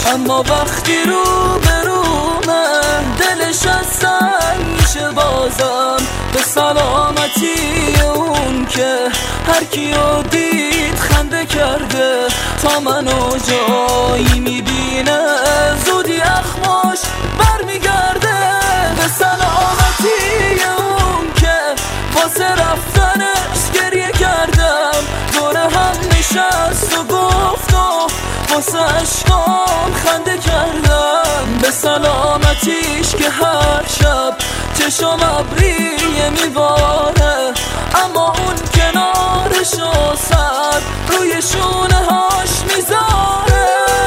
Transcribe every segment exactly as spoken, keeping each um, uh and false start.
اما وقتی رو به رو من دلش از سنگ میشه بازم به سلامتی اون که هر کیو دید خنده کرده تا منو جایی میبینه زودی اخماش برمیگرده به سلامتی اون که واسه رفتنش گریه کردم دور هم نشست و گفت و واسه عشقام خنده کردم به سلامتیش که هر شب چشم ابریه میباره اما اون کنارش و سر روی شونه هاش میذاره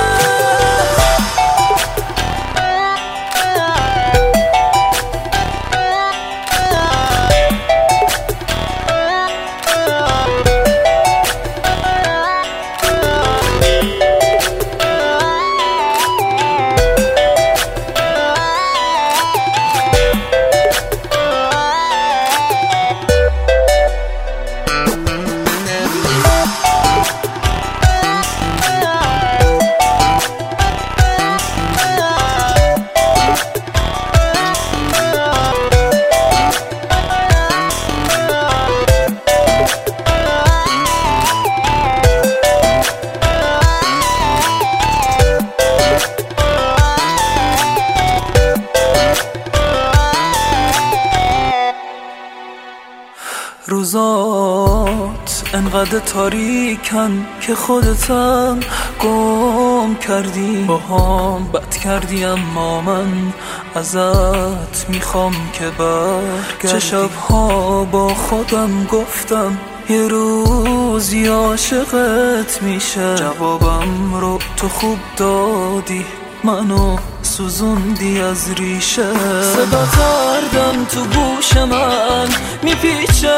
روزات انقدر تاریکن که خودتم گم کردی با هم بد کردی اما من ازت میخوام که برگردی چه شبها با خودم گفتم یه روزی عاشقت میشه جوابم رو تو خوب دادی منو سوزوندی از ریشه صدا کردم تو گوش من میپیچه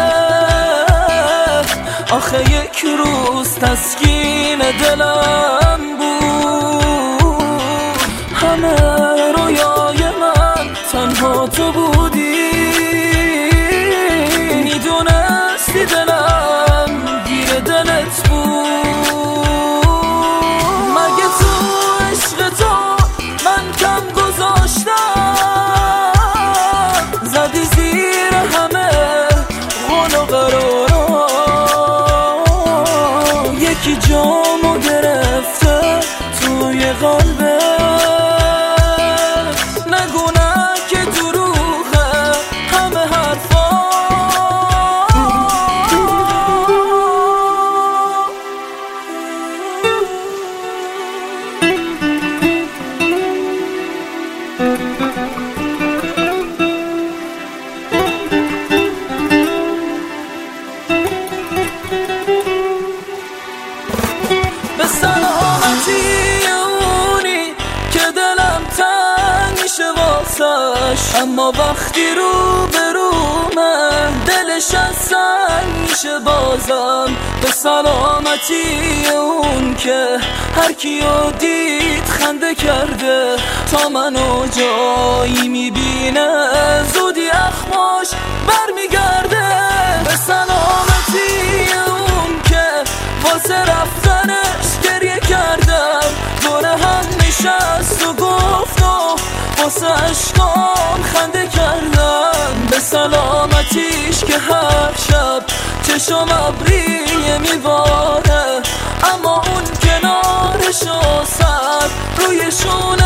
آخه یک روز تسکین دلم بود همه رویای من تنها تو بودی میدونستی دلم گیر دلت بود مگه تو عشق تو من کم گذاشتم زدی زیر همه غل و قرارا یکی جامو گرفته توی قلبت نگو نه که دروغه همه حرفا به سلامتی اونی که دلم تنگ میشه واسش اما وقتی رو به رو من دلش از سنگ میشه بازم به سلامتی اون که هر کیو دید خنده کرده تا منو جایی میبینه زودی اخماش برمیگرده به سلامتی اون که واسه رفتنش گریه کردم دور هم نشست و گفت و واسه عشقام خنده کردم به سلامتیش که هر شب چشم ابریه میباره اما اون کنارش و سر روی شونه